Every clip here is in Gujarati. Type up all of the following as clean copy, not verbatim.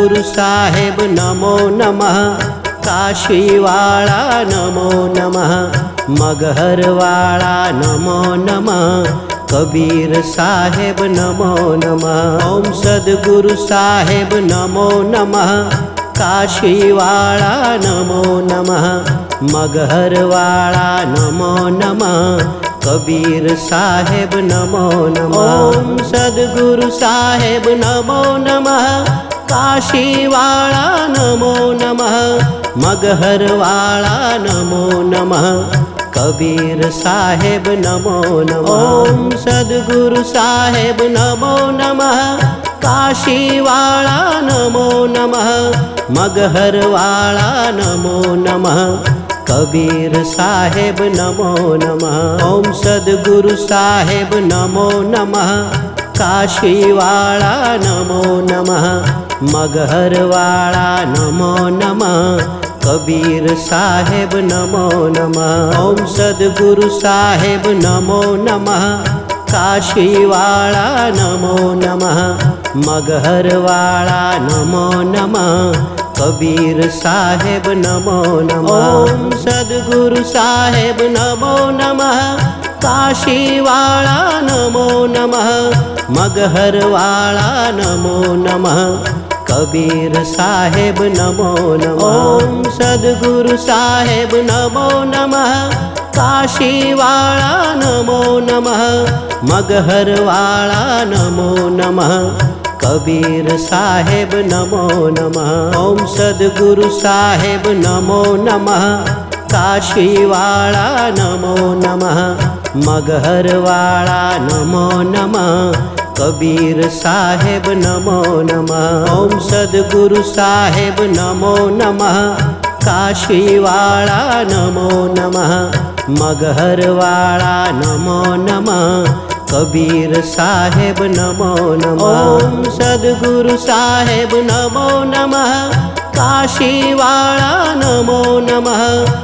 सद्गुरु साहेब नमो नमः। काशीवाला नमो नमः। मगहरवाला नमो नमः। कबीर साहेब नमो नमः। ओम सद्गुरु साहेब नमो नमः। काशीवाला नमो नमः। मगहरवाला नमो नमः। कबीर साहेब नमो नमः। ओम सद्गुरु साहेब नमो नमः। काशीवाला नमो नमः। मगहरवाला नमो नमः। कबीर साहेब नमो नमः। ओम सद्गुरु साहेब नमो नमः। काशीवाला नमो नमः। मगहरवाला नमो नमः। कबीर साहेब नमो नमः। ओम सद्गुरु साहेब नमो नमः। काशीवाला नमो नमः। मगहरवाला नमो नमः। कबीर साहेब नमो नमः। ओम सद्गुरु साहेब नमो नमः। काशीवाला नमो नमः। मगहरवाला नमो नमः। कबीर साहेब नमो नमः। ओम सद्गुरु साहेब नमो नमः। काशीवाला नमो नमः। मगहरवाला नमो नमः। कबीर साहेब नमो नमः। ओम सद्गुरु साहेब नमो नमः। काशीवाला नमो नमः। मगहरवाला नमो नमः। कबीर साहेब नमो नमः। ओम सद्गुरु साहेब नमो नमः। काशीवाला नमो नमः। मगहरवाला नमो नमः। कबीर साहेब नमो नमः। ओम सद्गुरु साहेब नमो नमः। काशीवाला नमो नमः। मगहरवाला नमो नमः। कबीर साहेब नमो नमः। ओम सद्गुरु साहेब नमो नमः। काशीवाला नमो नमः।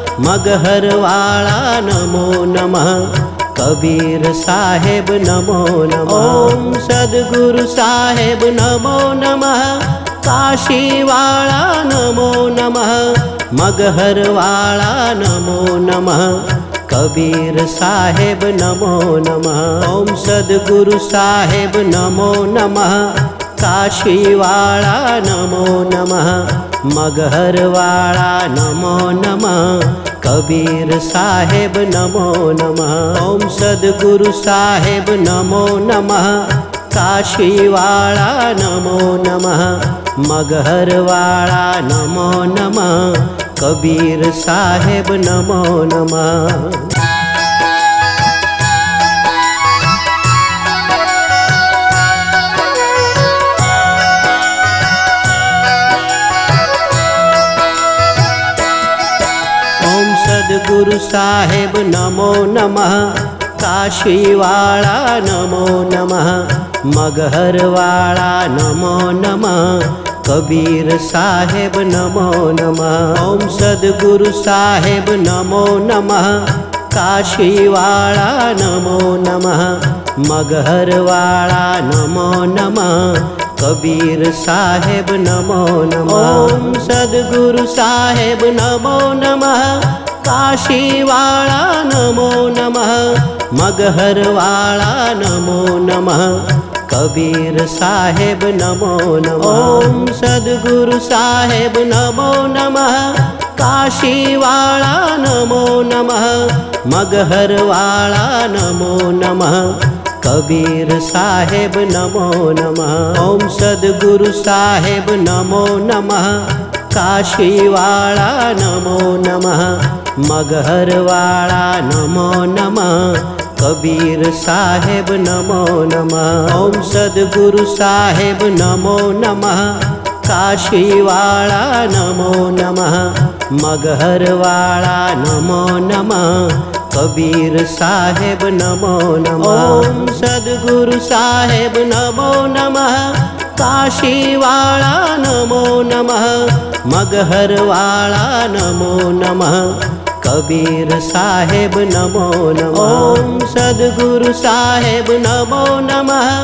मगहरवाला नमो नमः। कबीर साहेब नमो नमः। ओम सद्गुरु साहेब नमो नमः। काशीवाला नमो नमः। मगहरवाला नमो नमः। कबीर साहेब नमो नमः। ओम सद्गुरु साहेब नमो नमः। काशीवाला नमो नमः। मगहरवाला नमो नमः। कबीर साहेब नमो नमः। ओम सद्गुरु साहेब नमो नमः। काशीवाला नमो नमः। मगहरवाला नमो नमः। कबीर साहेब नमो नमः। सद्गुरु साहेब नमो नमः। काशीवाला नमो नमः। मगहरवाला नमो नमः। कबीर साहेब नमो नमः। ओम सद्गुरु साहेब नमो नमः। काशीवाला नमो नमः। मगहरवाला नमो नमः। कबीर साहेब नमो नमः। ओम सद्गुरु साहेब नमो नमः। काशीवाला नमो नमः। मगहरवाला नमो नमः। कबीर साहेब नमो नमः। ओम सद्गुरु साहेब नमो नमः। काशीवाला नमो नमः। मगहरवाला नमो नमः। कबीर साहेब नमो नमः। ओम सद्गुरु साहेब नमो नमः। काशीवाला नमो नमः। मगहरवाला नमो नमः। कबीर साहेब नमो नमः। ओम सद्गुरु साहेब नमो नमः। काशीवाला नमो नमः। मगहरवाला नमो नमः। कबीर साहेब नमो नमः। ओम सद्गुरु साहेब नमो नमः। काशीवाला नमो नमः। मगहरवाला नमो नमः। कबीर साहेब नमो नमः। ओम सद्गुरु साहेब नमो नमः।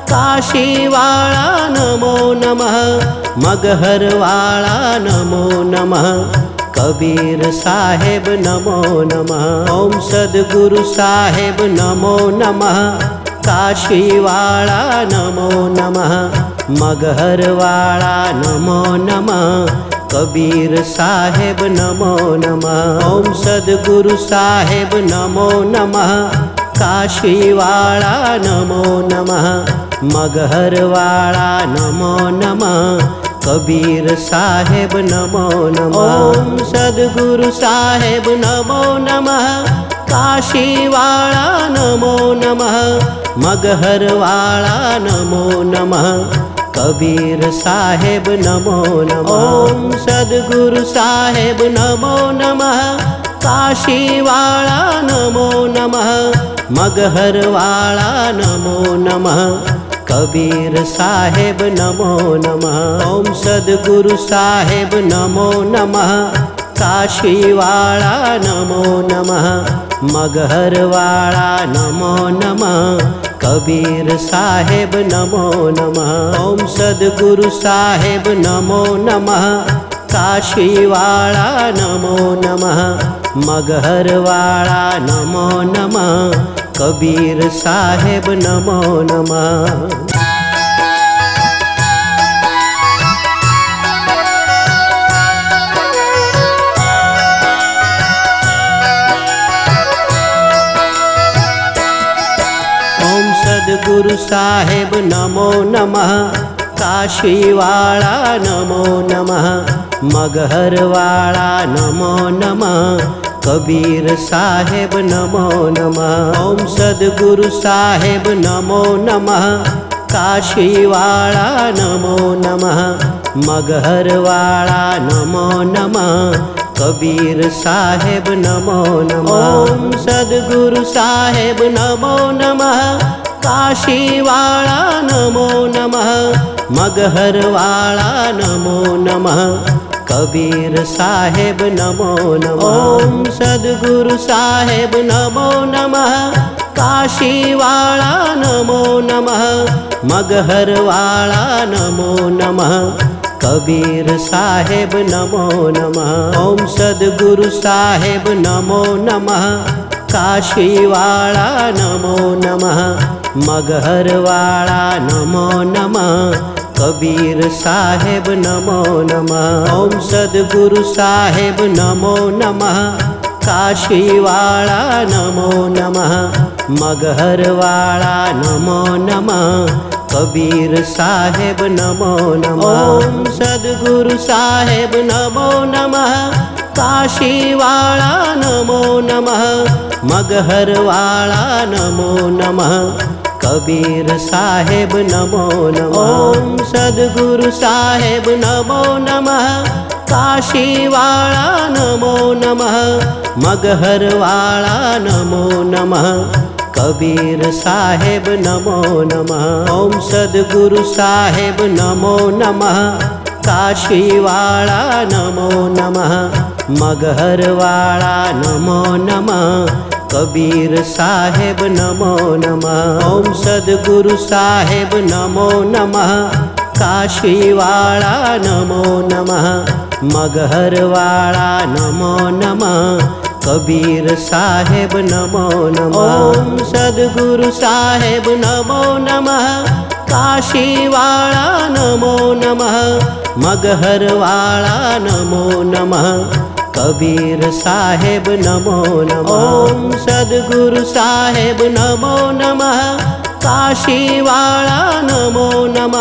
કાશીવાળા નમો નમઃ, મગહરવાળા નમો નમઃ, કબીર સાહેબ નમો નમઃ. ઓમ સદગુરુ સાહેબ નમો નમઃ, કાશીવાળા નમો નમઃ, મગહરવાળા નમો નમઃ, કબીર સાહેબ નમો નમઃ. ઓમ સદગુરુ સાહેબ નમો નમઃ, કાશીવાળા નમો નમઃ, મગહરવાળા નમો નમઃ, કબીર સાહેબ નમો નમઃ. ઓમ સદગુરુ સાહેબ નમો નમઃ, કાશીવાળા નમો નમઃ, મગહરવાળા નમો નમઃ, કબીર સાહેબ નમો નમઃ. ઓમ સદગુરુ સાહેબ નમો નમઃ, કાશીવાળા નમો નમઃ, મગહરવાળા નમો નમઃ, કબીર સાહેબ નમો નમઃ. ઓમ સદગુરુ સાહેબ નમો નમઃ, કાશીવાળા નમો નમઃ, મગહરવાળા નમો નમઃ, કબીર સાહેબ નમો નમઃ. ઓમ સદગુરુ સાહેબ નમો નમઃ, કાશીવાળા નમો નમઃ, મગહરવાળા નમો નમઃ, કબીર સાહેબ નમો નમઃ. સદગુરુ સાહેબ નમો નમઃ, કાશીવાળા નમો નમઃ, મગહરવાળા નમો નમઃ, કબીર સાહેબ નમો નમઃ. ઓમ સદગુરુ સાહેબ નમો નમઃ, કાશીવાળા નમો નમઃ, મગહરવાળા નમો નમઃ, કબીર સાહેબ નમો નમઃ. ઓમ સદગુરુ સાહેબ નમો નમઃ, કાશીવાળા નમો નમઃ, મગહરવાળા નમો નમઃ, કબીર સાહેબ નમો નમઃ. ઓમ સદગુરુ સાહેબ નમો નમઃ, કાશીવાળા નમો નમઃ, મગહરવાળા નમો નમઃ, કબીર સાહેબ નમો નમઃ. ઓમ સદગુરુ સાહેબ નમો નમઃ, કાશીવાળા નમો નમઃ, મગહરવાળા નમો નમઃ, કબીર સાહેબ નમો નમઃ. ઓમ સદગુરુ સાહેબ નમો નમઃ, કાશીવાળા નમો નમઃ, મગહરવાળા નમો નમઃ, કબીર સાહેબ નમો નમઃ. ઓમ સદગુરુ સાહેબ નમો નમઃ, કાશીવાળા નમો નમઃ, મગહરવાળા નમો નમઃ, કબીર સાહેબ નમો નમઃ. ઓમ સદગુરુ સાહેબ નમો નમઃ, કાશીવાળા નમો નમઃ, મગહરવાળા નમો નમઃ, કબીર સાહેબ નમો નમઃ. ઓમ સદગુરુ સાહેબ નમો નમઃ, કાશીવાળા નમો નમઃ, મગહરવાળા નમો નમઃ, કબીર સાહેબ નમો નમઃ. ઓમ સદગુરુ સાહેબ નમો નમઃ, કાશીવાળા નમો નમઃ, મગહરવાળા નમો નમઃ, કબીર સાહેબ નમો નમઃ. ઓમ સદગુરુ સાહેબ નમો નમઃ, કાશીવાળા નમો નમઃ, મગહરવાળા નમો નમઃ, કબીર સાહેબ નમો નમઃ. ઓમ સદગુરુ સાહેબ નમો નમઃ, કાશીવાળા નમો નમઃ,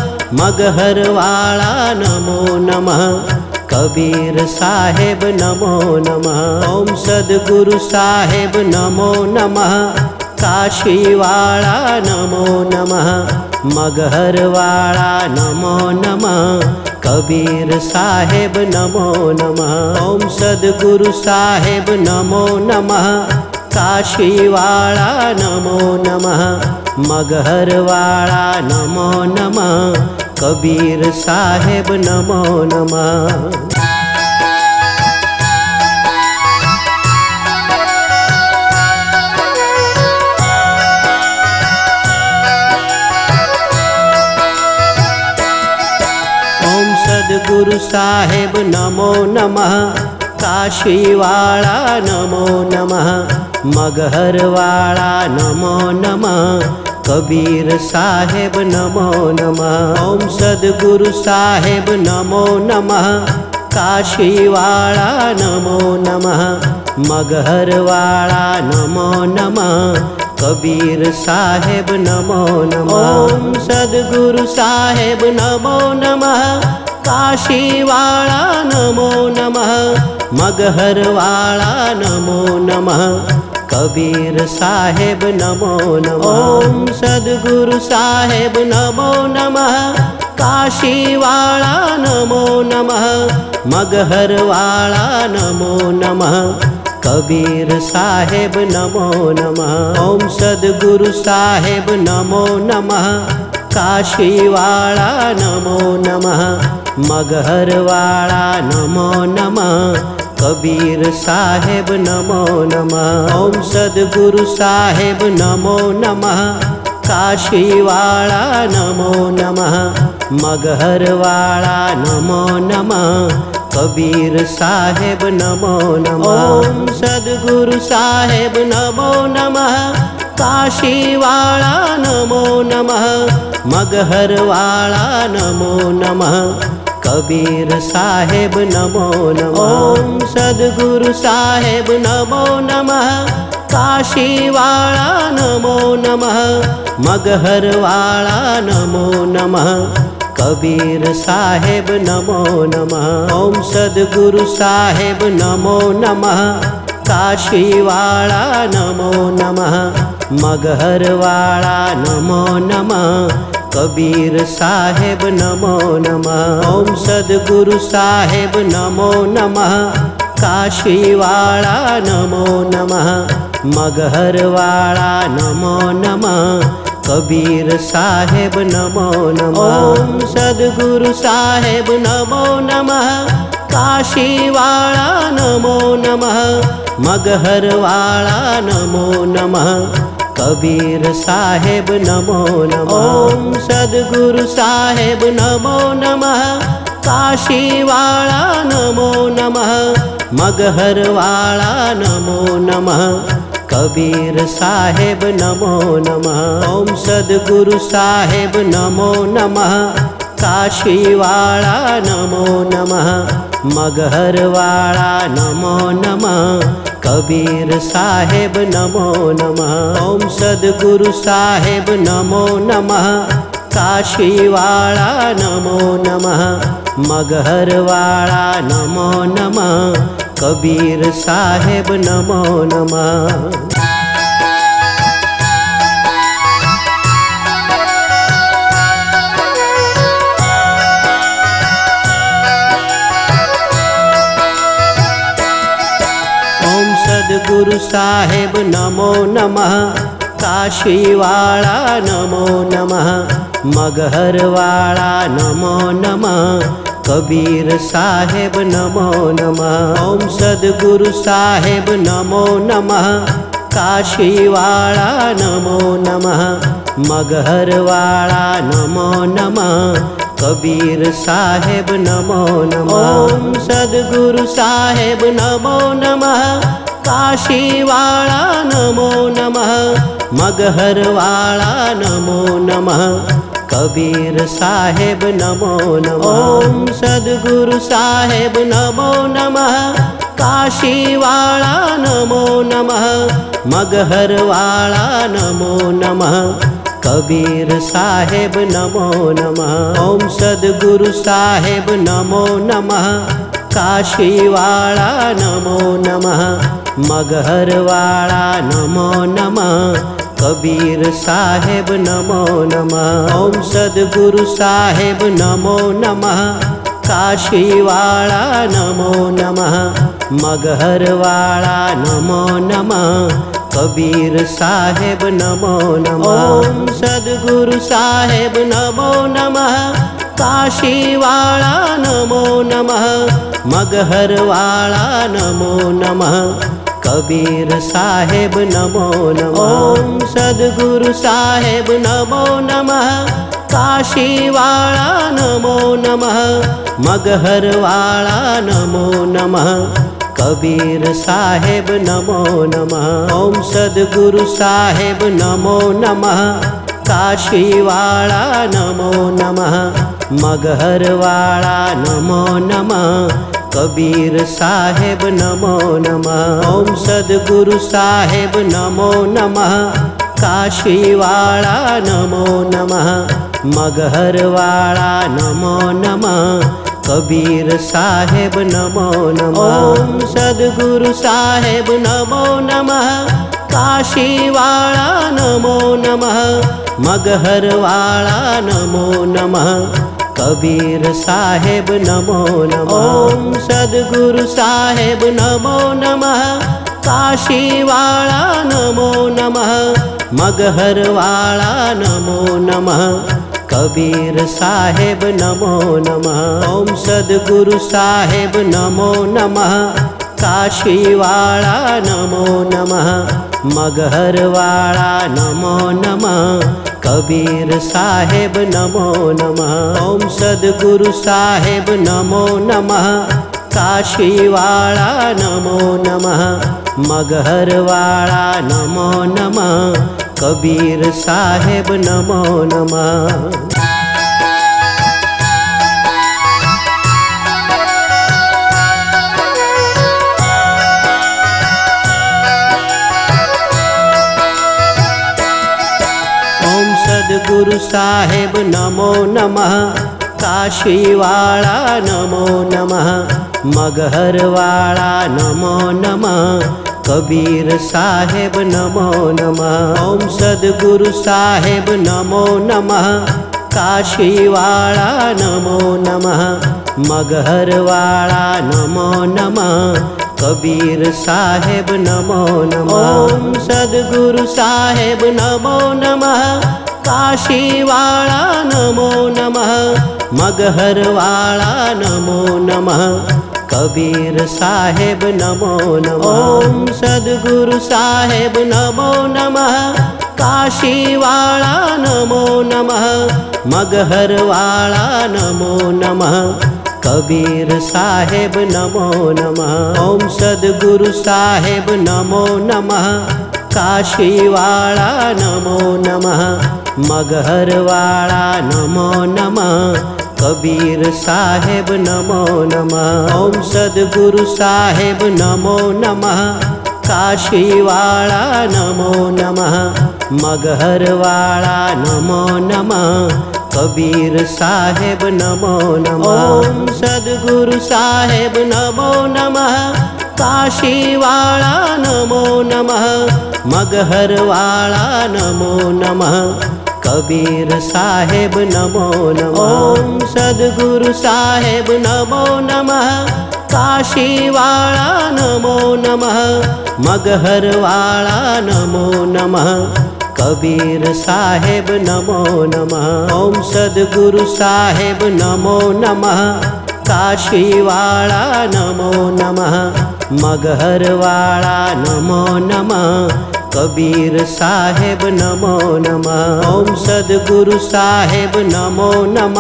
મગહરવાળા નમો નમઃ, કબીર સાહેબ નમો નમઃ. ઓમ સદગુરુ સાહેબ નમો નમઃ, કાશીવાળા નમો નમઃ, મગહરવાળા નમો નમઃ, કબીર સાહેબ નમો નમઃ. ઓમ સદગુરુ સાહેબ નમો નમઃ, કાશીવાળા નમો નમઃ, મગહરવાળા નમો નમઃ, કબીર સાહેબ નમો નમઃ. સદગુરુ સાહેબ નમો નમઃ કાશીવાળા નમો નમઃ મગહરવાળા નમો નમઃ કબીર સાહેબ નમો નમઃ ઓમ સદગુરુ સાહેબ નમો નમઃ કાશીવાળા નમો નમઃ મગહરવાળા નમો નમઃ કબીર સાહેબ નમો નમઃ ઓમ સદગુરુ સાહેબ નમો નમઃ કાશીવાળા નમો નમઃ મગહરવાળા નમો નમઃ કબીર સાહેબ નમો નમઃ ઓમ સદગુરુ સાહેબ નમો નમઃ કાશીવાળા નમો નમઃ મગહરવાળા નમો નમઃ કબીર સાહેબ નમો નમઃ ઓમ સદગુરુ સાહેબ નમો નમઃ કાશીવાળા નમો નમઃ મગહરવાળા નમો નમઃ કબીર સાહેબ નમો નમઃ ઓમ સદગુરુ સાહેબ નમો નમઃ કાશીવાળા નમો નમઃ મગહરવાળા નમો નમઃ કબીર સાહેબ નમો નમઃ ઓમ સદગુરુ સાહેબ નમો નમઃ કાશીવાળા નમો નમઃ મગહરવાળા નમો નમઃ કબીર સાહેબ નમો નમઃ ઓમ સદગુરુ સાહેબ નમો નમઃ કાશીવાળા નમો નમઃ મગહરવાળા નમો નમઃ કબીર સાહેબ નમો નમઃ ઓમ સદગુરુ સાહેબ નમો નમઃ કાશીવાળા નમો નમઃ મગહરવાળા નમો નમઃ કબીર સાહેબ નમો નમઃ ઓમ સદગુરુ સાહેબ નમો નમઃ કાશીવાળા નમો નમઃ મગહરવાળા નમો નમઃ કબીર સાહેબ નમો નમઃ ઓમ સદગુરુ સાહેબ નમો નમઃ કાશીવાળા નમો નમઃ મગહરવાળા નમો નમઃ કબીર સાહેબ નમો નમઃ ઓમ સદગુરુ સાહેબ નમો નમઃ કાશીવાળા નમો નમઃ મગહરવાળા નમો નમઃ કબીર સાહેબ નમો નમઃ ઓમ સદગુરુ સાહેબ નમો નમઃ કાશીવાળા નમો નમઃ મગહરવાળા નમો નમઃ કબીર સાહેબ નમો નમઃ ઓમ સદગુરુ સાહેબ નમો નમઃ કાશીવાળા નમો નમઃ મગહરવાળા નમો નમઃ કબીર સાહેબ નમો નમઃ સદગુરુ સાહેબ નમો નમઃ કાશીવાળા નમો નમઃ મગહરવાળા નમો નમઃ કબીર સાહેબ નમો નમઃ ઓમ સદગુરુ સાહેબ નમો નમઃ કાશીવાળા નમો નમઃ મગહરવાળા નમો નમઃ કબીર સાહેબ નમો નમઃ ઓમ સદગુરુ સાહેબ નમો નમઃ કાશીવાળા નમો નમઃ મગહરવાળા નમો નમઃ કબીર સાહેબ નમો નમઃ ઓમ સદગુરુ સાહેબ નમો નમઃ કાશીવાળા નમો નમઃ મગહરવાળા નમો નમઃ કબીર સાહેબ નમો નમઃ ઓમ સદગુરુ સાહેબ નમો નમઃ કાશીવાળા નમો નમઃ મગહરવાળા નમો નમઃ કબીર સાહેબ નમો નમઃ ઓમ સદગુરુ સાહેબ નમો નમઃ કાશીવાળા નમો નમઃ મગહરવાળા નમો નમઃ કબીર સાહેબ નમો નમઃ ઓમ સદગુરુ સાહેબ નમો નમઃ કાશીવાળા નમો નમઃ મગહરવાળા નમો નમઃ કબીર સાહેબ નમો નમઃ ઓમ સદગુરુ સાહેબ નમો નમઃ કાશીવાળા નમો નમઃ, મગહરવાળા નમો નમઃ, કબીર સાહેબ નમો નમઃ. ઓમ સદગુરુ સાહેબ નમો નમઃ, કાશીવાળા નમો નમઃ, મગહરવાળા નમો નમઃ, કબીર સાહેબ નમો નમઃ. ઓમ સદગુરુ સાહેબ નમો નમઃ, કાશીવાળા નમો નમઃ, મગહરવાળા નમો નમઃ, કબીર સાહેબ નમો નમઃ. ઓમ સદગુરુ સાહેબ નમો નમઃ, કાશીવાળા નમો નમઃ, મગહરવાળા નમો નમઃ, કબીર સાહેબ નમો નમઃ. ઓમ સદગુરુ સાહેબ નમો નમઃ, કાશીવાળા નમો નમઃ, મગહરવાળા નમો નમઃ, કબીર સાહેબ નમો નમઃ. ઓમ સદગુરુ સાહેબ નમો નમઃ, કાશીવાળા નમો નમઃ, મગહરવાળા નમો નમઃ, કબીર સાહેબ નમો નમઃ. ઓમ સદગુરુ સાહેબ નમો નમઃ, કાશીવાળા નમો નમઃ, મગહરવાળા નમો નમઃ, કબીર સાહેબ નમો નમઃ. સદગુરુ સાહેબ નમો નમઃ, કાશીવાળા નમો નમઃ, મગહરવાળા નમો નમઃ, કબીર સાહેબ નમો નમઃ. ઓમ સદગુરુ સાહેબ નમો નમઃ, કાશીવાળા નમો નમઃ, મગહરવાળા નમો નમઃ, કબીર સાહેબ નમો નમઃ. ઓમ સદગુરુ સાહેબ નમો નમઃ, કાશીવાળા નમો નમઃ, મગહરવાળા નમો નમઃ, કબીર સાહેબ નમો નમઃ. ઓમ સદગુરુ સાહેબ નમો નમઃ, કાશીવાળા નમો નમઃ, મગહરવાળા નમો નમઃ, કબીર સાહેબ નમો નમઃ. ઓમ સદગુરુ સાહેબ નમો નમઃ, કાશીવાળા નમો નમઃ, મગહરવાળા નમો નમઃ, કબીર સાહેબ નમો નમઃ. ઓમ સદગુરુ સાહેબ નમો નમઃ, કાશીવાળા નમો નમઃ, મગહરવાળા નમો નમઃ, કબીર સાહેબ નમો નમઃ. ઓમ સદગુરુ સાહેબ નમો નમઃ, કાશીવાળા નમો નમઃ, મગહરવાળા નમો નમઃ, કબીર સાહેબ નમો નમઃ. ઓમ સદગુરુ સાહેબ નમો નમઃ, કાશીવાળા નમો નમઃ, મગહરવાળા નમો નમઃ, કબીર સાહેબ નમો નમઃ. ઓમ સદગુરુ સાહેબ નમો નમઃ, કાશીવાળા નમો નમઃ, મગહરવાળા નમો નમઃ, કબીર સાહેબ નમો નમઃ. ઓમ સદગુરુ સાહેબ નમો નમઃ,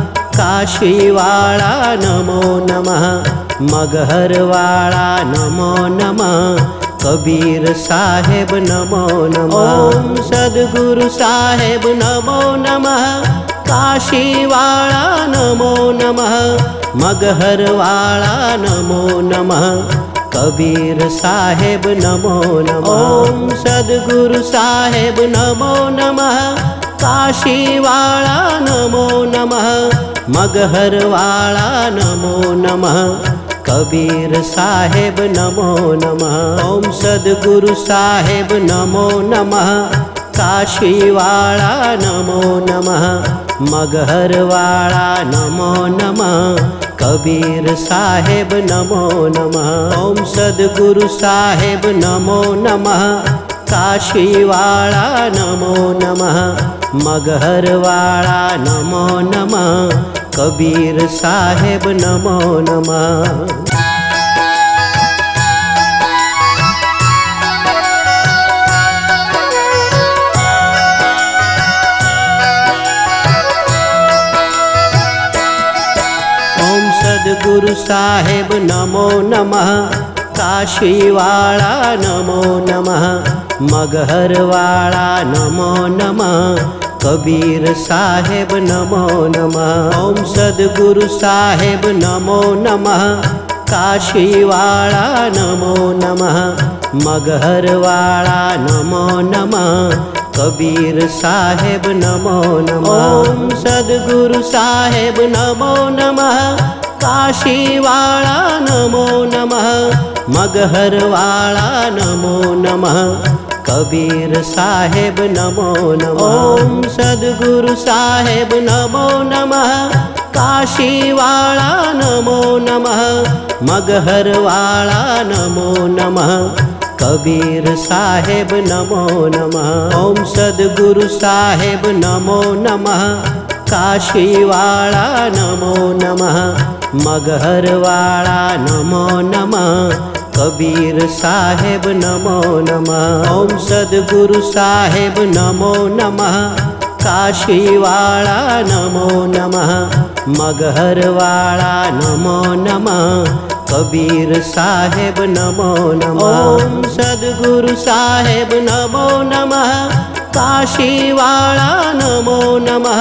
કાશીવાળા નમો નમઃ, મગહરવાળા નમો નમઃ, કબીર સાહેબ નમો નમઃ. ઓમ સદગુરુ સાહેબ નમો નમઃ, કાશીવાળા નમો નમઃ, મગહરવાળા નમો નમઃ, કબીર સાહેબ નમો નમઃ. ઓમ સદગુરુ સાહેબ નમો નમઃ, કાશીવાળા નમો નમઃ, મગહરવાળા નમો નમઃ, કબીર સાહેબ નમો નમઃ. ઓમ સદગુરુ સાહેબ નમો નમઃ, કાશીવાળા નમો નમઃ, મગહરવાળા નમો નમઃ, કબીર સાહેબ નમો નમઃ. ઓમ સદગુરુ સાહેબ નમો નમઃ, કાશીવાળા નમો નમઃ, મગહરવાળા નમો નમઃ, કબીર સાહેબ નમો નમઃ. સદગુરુ સાહેબ નમો નમઃ કાશીવાળા નમો નમઃ મગહરવાળા નમો નમઃ કબીર સાહેબ નમો નમઃ ઓમ સદગુરુ સાહેબ નમો નમઃ કાશીવાળા નમો નમઃ મગહરવાળા નમો નમઃ કબીર સાહેબ નમો નમઃ ઓમ સદગુરુ સાહેબ નમો નમઃ કાશીવાળા નમો નમઃ મગહરવાળા નમો નમઃ કબીર સાહેબ નમો નમઃ ઓમ સદગુરુ સાહેબ નમો નમઃ કાશીવાળા નમો નમઃ મગહરવાળા નમો નમઃ કબીર સાહેબ નમો નમઃ ઓમ સદગુરુ સાહેબ નમો નમઃ કાશીવાળા નમો નમઃ મગહરવાળા નમો નમઃ કબીર સાહેબ નમો નમઃ ઓમ સદગુરુ સાહેબ નમો નમઃ કાશીવાળા નમો નમઃ મગહરવાળા નમો નમઃ કબીર સાહેબ નમો નમઃ ઓમ સદગુરુ સાહેબ નમો નમઃ કાશીવાળા નમો નમઃ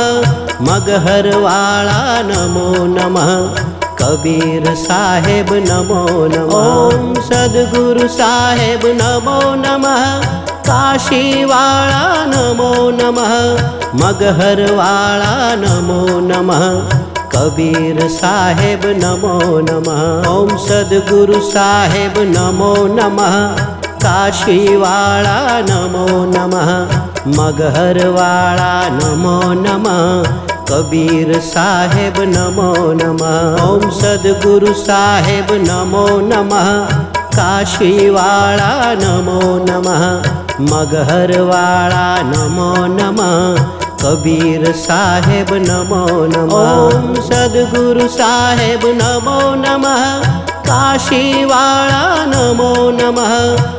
મગહરવાળા નમો નમઃ કબીર સાહેબ નમો નમઃ ઓમ સદગુરુ સાહેબ નમો નમઃ કાશીવાળા નમો નમઃ મગહરવાળા નમો નમઃ કબીર સાહેબ નમો નમઃ ઓમ સદગુરુ સાહેબ નમો નમઃ કાશીવાળા નમો નમઃ મગહરવાળા નમો નમઃ કબીર સાહેબ નમો નમઃ ઓમ સદગુરુ સાહેબ નમો નમઃ કાશીવાળા નમો નમઃ મગહરવાળા નમો નમઃ કબીર સાહેબ નમો નમઃ ઓમ સદગુરુ સાહેબ નમો નમઃ કાશીવાળા નમો નમઃ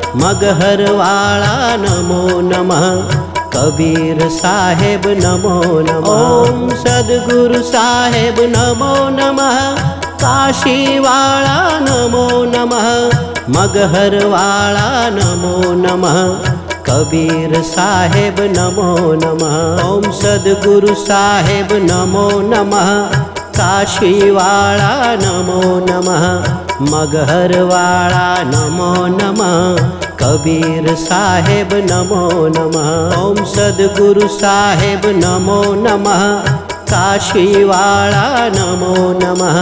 મગહરવાળા નમો નમઃ કબીર સાહેબ નમો નમઃ ઓમ સદગુરુ સાહેબ નમો નમઃ કાશીવાળા નમો નમઃ મગહરવાળા નમો નમઃ કબીર સાહેબ નમો નમઃ ઓમ સદગુરુ સાહેબ નમો નમઃ કાશીવાળા નમો નમઃ મગહરવાળા નમો નમઃ કબીર સાહેબ નમો નમઃ ઓમ સદગુરુ સાહેબ નમો નમઃ કાશીવાળા નમો નમઃ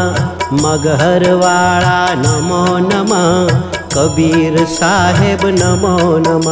મગહરવાળા નમો નમઃ કબીર સાહેબ નમો નમઃ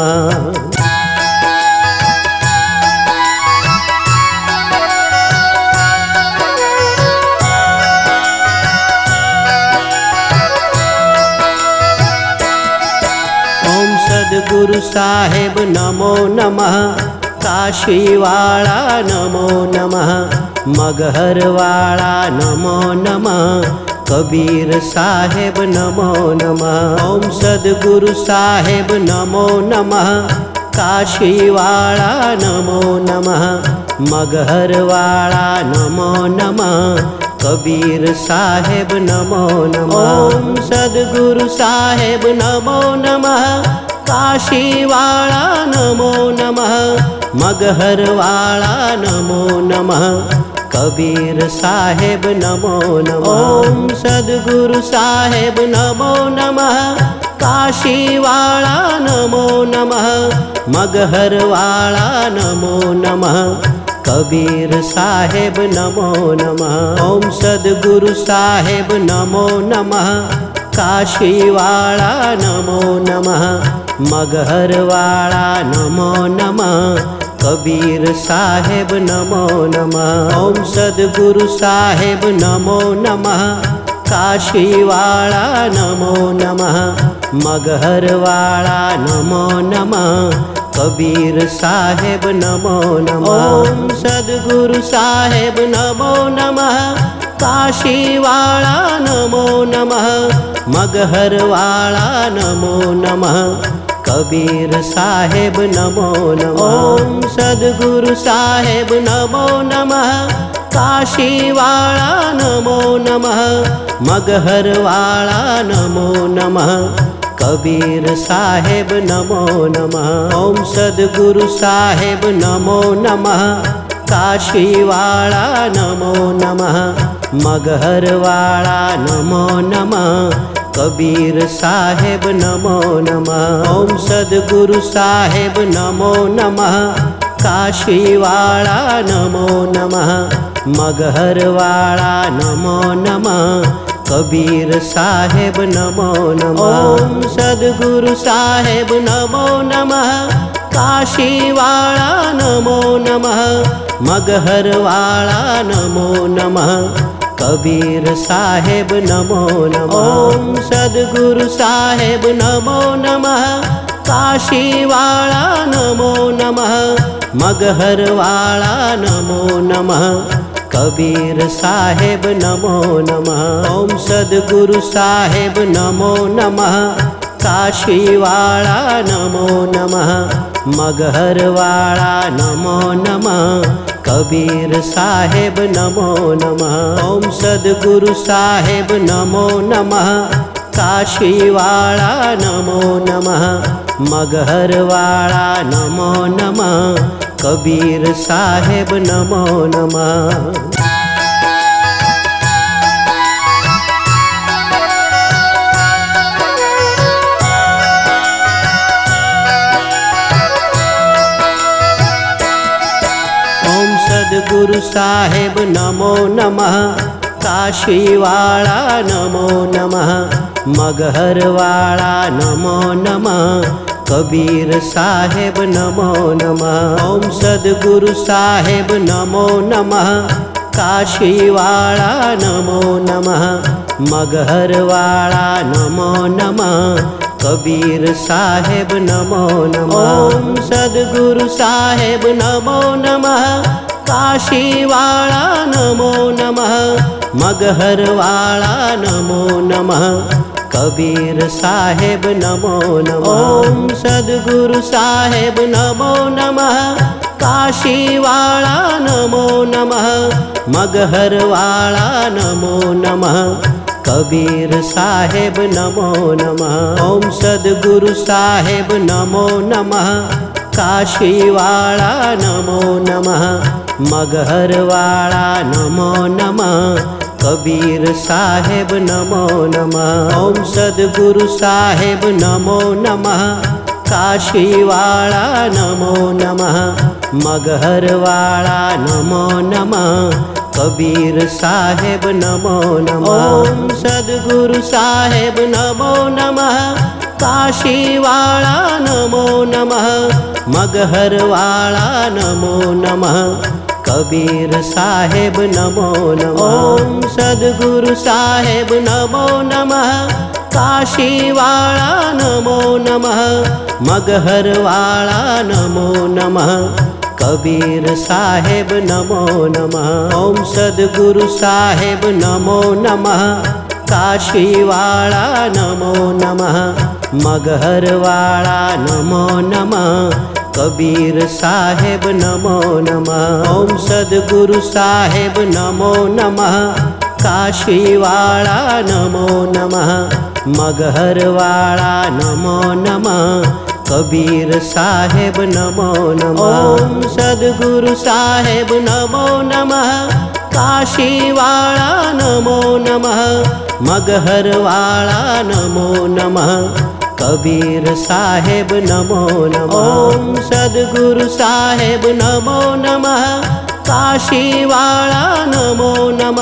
સદગુરુ સાહેબ નમો નમઃ કાશીવાળા નમો નમઃ મગહરવાળા નમો નમઃ કબીર સાહેબ નમો નમઃ ઓમ સદગુરુ સાહેબ નમો નમઃ કાશીવાળા નમો નમઃ મગહરવાળા નમો નમઃ કબીર સાહેબ નમો નમઃ ઓમ સદગુરુ સાહેબ નમો નમઃ કાશીવાળા નમો નમઃ મગહરવાળા નમો નમઃ કબીર સાહેબ નમો નમઃ ઓમ સદગુરુ સાહેબ નમો નમઃ કાશીવાળા નમો નમઃ મગહરવાળા નમો નમઃ કબીર સાહેબ નમો નમઃ ઓમ સદગુરુ સાહેબ નમો નમઃ કાશીવાળા નમો નમઃ મગહરવાળા નમો નમઃ કબીર સાહેબ નમો નમઃ ઓમ સદગુરુ સાહેબ નમો નમઃ કાશીવાળા નમો નમઃ મગહરવાળા નમો નમઃ કબીર સાહેબ નમો નમઃ ઓમ સદગુરુ સાહેબ નમો નમઃ કાશીવાળા નમો નમઃ મગહરવાળા નમો નમઃ કબીર સાહેબ નમો નમઃ ઓમ સદગુરુ સાહેબ નમો નમઃ કાશીવાળા નમો નમઃ, મગહરવાળા નમો નમઃ, કબીર સાહેબ નમો નમઃ. ઓમ સદગુરુ સાહેબ નમો નમઃ, કાશીવાળા નમો નમઃ, મગહરવાળા નમો નમઃ, કબીર સાહેબ નમો નમઃ. ઓમ સદગુરુ સાહેબ નમો નમઃ, કાશીવાળા નમો નમઃ, મગહરવાળા નમો નમઃ, કબીર સાહેબ નમો નમઃ. ઓમ સદગુરુ સાહેબ નમો નમઃ, કાશીવાળા નમો નમઃ, મગહરવાળા નમો નમઃ, કબીર સાહેબ નમો નમઃ. ઓમ સદગુરુ સાહેબ નમો નમઃ, કાશીવાળા નમો નમઃ, મગહરવાળા નમો નમઃ, કબીર સાહેબ નમો નમઃ. ઓમ સદગુરુ સાહેબ નમો નમઃ, કાશીવાળા નમો નમઃ, મગહરવાળા નમો નમઃ, કબીર સાહેબ નમો નમઃ. ઓમ સદગુરુ સાહેબ નમો નમઃ, કાશીવાળા નમો નમઃ, મગહરવાળા નમો નમઃ, કબીર સાહેબ નમો નમઃ. સદગુરુ સાહેબ નમો નમઃ, કાશીવાળા નમો નમઃ, મગહરવાળા નમો નમઃ, કબીર સાહેબ નમો નમઃ. ઓમ સદગુરુ સાહેબ નમો નમઃ, કાશીવાળા નમો નમઃ, મગહરવાળા નમો નમઃ, કબીર સાહેબ નમો નમઃ. ઓમ સદગુરુ સાહેબ નમો નમઃ, કાશીવાળા નમો નમઃ, મગહરવાળા નમો નમઃ, કબીર સાહેબ નમો નમઃ. ઓમ સદગુરુ સાહેબ નમો નમઃ, કાશીવાળા નમો નમઃ, મગહરવાળા નમો નમઃ, કબીર સાહેબ નમો નમઃ. ઓમ સદગુરુ સાહેબ નમો નમઃ, કાશીવાળા નમો નમઃ, મગહરવાળા નમો નમઃ, કબીર સાહેબ નમો નમઃ. ઓમ સદગુરુ સાહેબ નમો નમઃ, કાશીવાળા નમો નમઃ, મગહરવાળા નમો નમઃ, કબીર સાહેબ નમો નમઃ. ઓમ સદગુરુ સાહેબ નમો નમઃ, કાશીવાળા નમો નમઃ, મગહરવાળા નમો નમઃ, કબીર સાહેબ નમો નમઃ. ઓમ સદગુરુ સાહેબ નમો નમઃ, કાશીવાળા નમો નમઃ, મગહરવાળા નમો નમઃ, કબીર સાહેબ નમો નમઃ. ઓમ સદગુરુ સાહેબ નમો નમઃ, કાશીવાળા નમો નમઃ, મગહરવાળા નમો નમઃ, કબીર સાહેબ નમો નમઃ. ઓમ સદગુરુ સાહેબ નમો નમઃ, કાશીવાળા નમો નમઃ, મગહરવાળા નમો નમઃ, કબીર સાહેબ નમો નમઃ. ઓમ સદગુરુ સાહેબ નમો નમઃ, કાશીવાળા નમો નમઃ, મગહરવાળા નમો નમઃ, કબીર સાહેબ નમો નમઃ. ઓમ સદગુરુ સાહેબ નમો નમઃ, કાશીવાળા નમો નમઃ,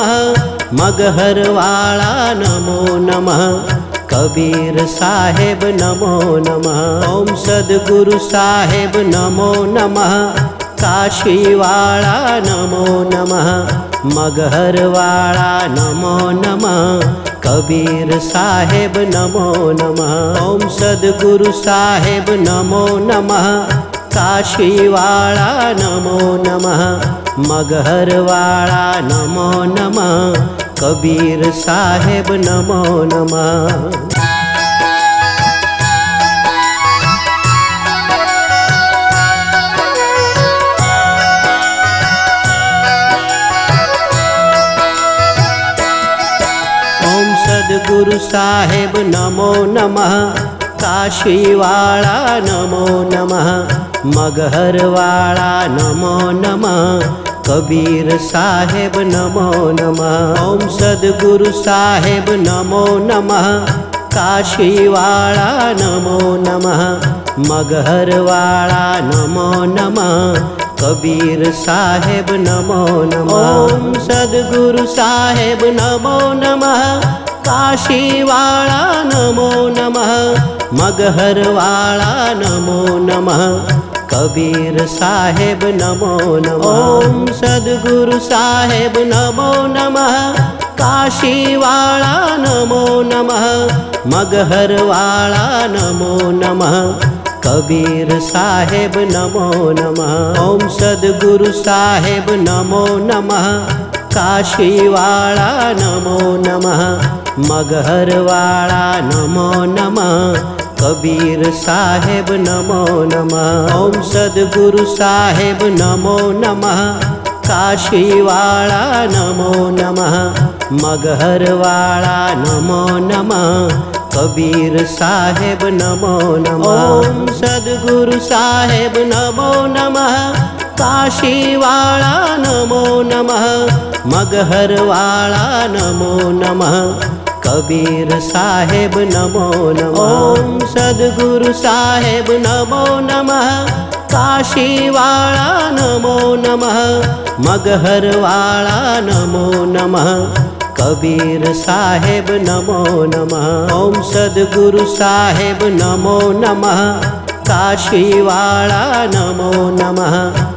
મગહરવાળા નમો નમઃ, કબીર સાહેબ નમો નમઃ. ઓમ સદગુરુ સાહેબ નમો નમઃ, કાશીવાળા નમો નમઃ, મગહરવાળા નમો નમઃ, કબીર સાહેબ નમો નમઃ. ઓમ સદગુરુ સાહેબ નમો નમઃ, કાશીવાળા નમો નમઃ, મગહરવાળા નમો નમઃ, કબીર સાહેબ નમો નમઃ. સદગુરુ સાહેબ નમો નમઃ કાશીવાળા નમો નમઃ મગહરવાળા નમો નમઃ કબીર સાહેબ નમો નમઃ ઓમ સદગુરુ સાહેબ નમો નમઃ કાશીવાળા નમો નમઃ મગહરવાળા નમો નમઃ કબીર સાહેબ નમો નમઃ ઓમ સદગુરુ સાહેબ નમો નમઃ કાશીવાળા નમો નમઃ મગહરવાળા નમો નમઃ કબીર સાહેબ નમો નમઃ ઓમ સદગુરુ સાહેબ નમો નમઃ કાશીવાળા નમો નમઃ મગહરવાળા નમો નમઃ કબીર સાહેબ નમો નમઃ ઓમ સદગુરુ સાહેબ નમો નમઃ કાશીવાળા નમો નમઃ મગહરવાળા નમો નમઃ કબીર સાહેબ નમો નમઃ ઓમ સદગુરુ સાહેબ નમો નમઃ કાશીવાળા નમો નમઃ મગહરવાળા નમો નમઃ કબીર સાહેબ નમો નમઃ ઓમ સદગુરુ સાહેબ નમો નમઃ કાશીવાળા નમો નમઃ મગહરવાળા નમો નમઃ કબીર સાહેબ નમો નમઃ ઓમ સદગુરુ સાહેબ નમો નમઃ કાશીવાળા નમો નમઃ મગહરવાળા નમો નમઃ કબીર સાહેબ નમો નમઃ ઓમ સદગુરુ સાહેબ નમો નમઃ કાશીવાળા નમો નમઃ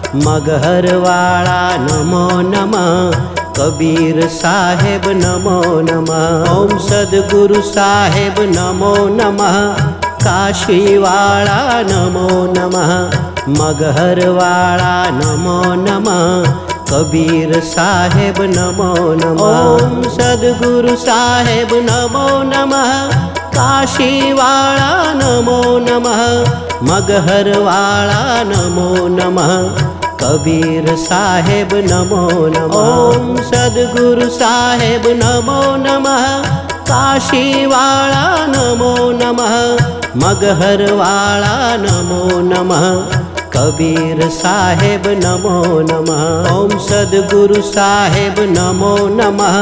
મગહરવાળા નમો નમઃ કબીર સાહેબ નમો નમઃ ઓમ સદગુરુ સાહેબ નમો નમઃ કાશીવાળા નમો નમઃ મગહરવાળા નમો નમઃ કબીર સાહેબ નમો નમઃ ઓમ સદગુરુ સાહેબ નમો નમઃ કાશીવાળા નમો નમઃ મગહરવાળા નમો નમઃ કબીર સાહેબ નમો નમઃ ઓમ સદગુરુ સાહેબ નમો નમઃ કાશીવાળા નમો નમઃ મગહરવાળા નમો નમઃ કબીર સાહેબ નમો નમઃ ઓમ સદગુરુ સાહેબ નમો નમઃ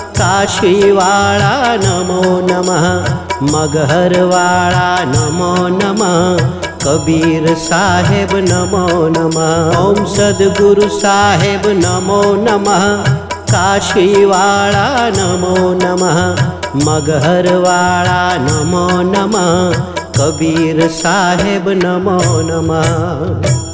કાશીવાળા નમો નમઃ મગહરવાળા નમો નમઃ કબીર સાહેબ નમો નમઃ ઓમ સદગુરુ સાહેબ નમો નમઃ કાશીવાળા નમો નમઃ મગહરવાળા નમો નમઃ કબીર સાહેબ નમો નમઃ